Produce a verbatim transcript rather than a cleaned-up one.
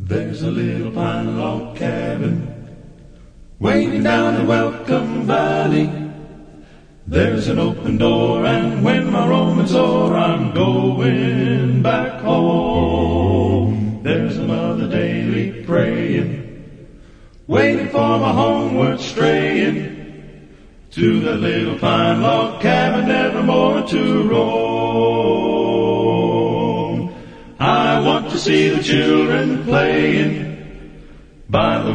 There's a little pine log cabin waiting down the Welcome Valley. There's an open door, and when my roaming's o'er, I'm going back home. There's a mother daily praying, waiting for my homeward straying, to that little pine log cabin, nevermore to roam. I want to see the children playing by the